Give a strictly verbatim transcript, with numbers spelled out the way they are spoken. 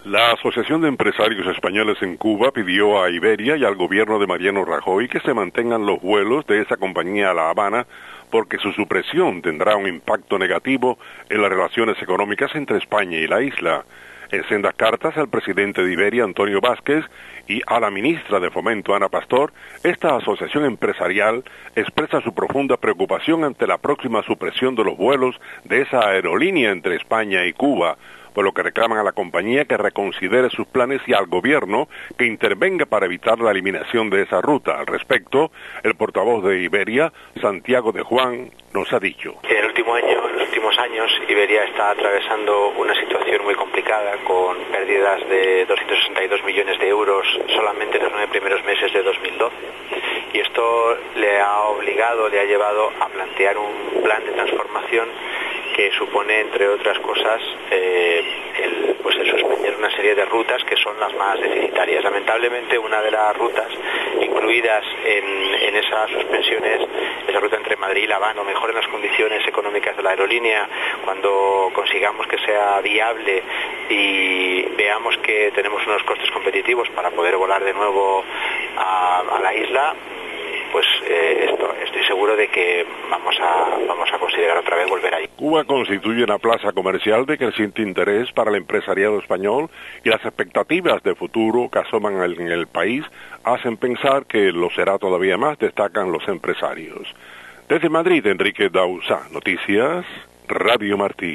La Asociación de Empresarios Españoles en Cuba pidió a Iberia y al gobierno de Mariano Rajoy que se mantengan los vuelos de esa compañía a La Habana porque su supresión tendrá un impacto negativo en las relaciones económicas entre España y la isla. En sendas cartas al presidente de Iberia, Antonio Vázquez, y a la ministra de Fomento, Ana Pastor, esta asociación empresarial expresa su profunda preocupación ante la próxima supresión de los vuelos de esa aerolínea entre España y Cuba, por lo que reclaman a la compañía que reconsidere sus planes y al gobierno que intervenga para evitar la eliminación de esa ruta. Al respecto, el portavoz de Iberia, Santiago de Juan, nos ha dicho. En el último año, en los últimos años, Iberia está atravesando una situación muy complicada con pérdidas de doscientos sesenta y dos millones de euros solamente en los nueve primeros meses de dos mil doce. Y esto le ha obligado, le ha llevado a plantear un plan de transformación que supone, entre otras cosas, eh, el, pues el suspender una serie de rutas que son las más deficitarias. Lamentablemente, una de las rutas incluidas en, en esa suspensión es esa ruta entre Madrid y La Habana. Mejoren las condiciones económicas de la aerolínea, cuando consigamos que sea viable y veamos que tenemos unos costes competitivos para poder volar de nuevo a, a la isla, pues eh, esto, estoy seguro de que vamos a vamos a considerar otra vez volver ahí. Cuba constituye una plaza comercial de creciente interés para el empresariado español y las expectativas de futuro que asoman en el país hacen pensar que lo será todavía más, destacan los empresarios. Desde Madrid, Enrique Dauzá, Noticias, Radio Martí.